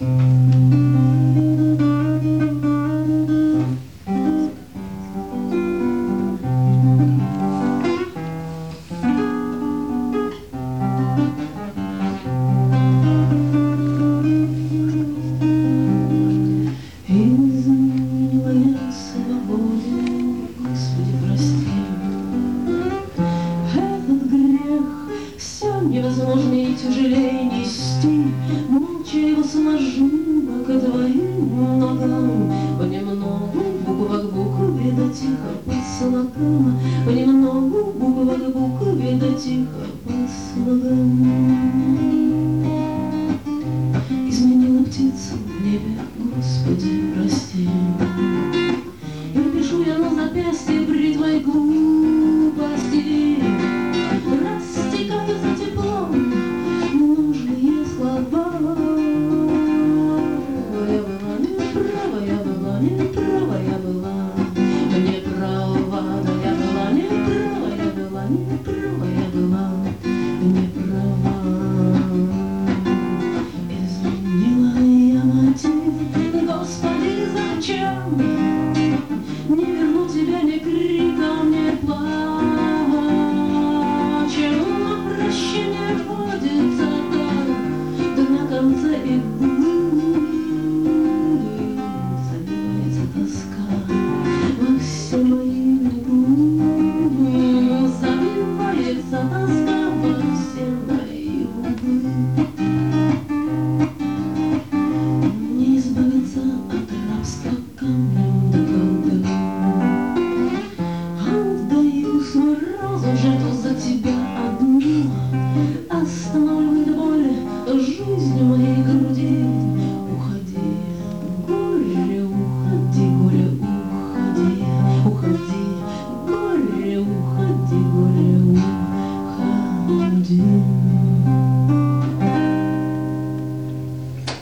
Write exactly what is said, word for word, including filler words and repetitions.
Невозможно и тяжелее нести, молча его сложу к твоим ногам. Понемногу, буква к букве, да тихо по слогам. Понемногу, буква к букве, да тихо по слогам. Изменила птицу в небе, Господи, прости. И пишу я на запястье при твоей глупости. Растекаю за теплом нужные слова. Я была неправа, я была неправа, я была неправа, да я была неправа, я была неправа, я была неправа. Изменила я мотив, Господи, зачем? Не верну тебя ни криком, ни плачем. Прощение водится так, да на конце иглы забивается тоска во все мои губы. Забивается тоска во все мои губы. Не избавиться от рабства камнем до когда. Отдаю свой разум жертву за тебя одну. Останавливает боль жизнь моей груди. Уходи, горе, уходи, горе, уходи. Уходи, горе, уходи, горе, уходи.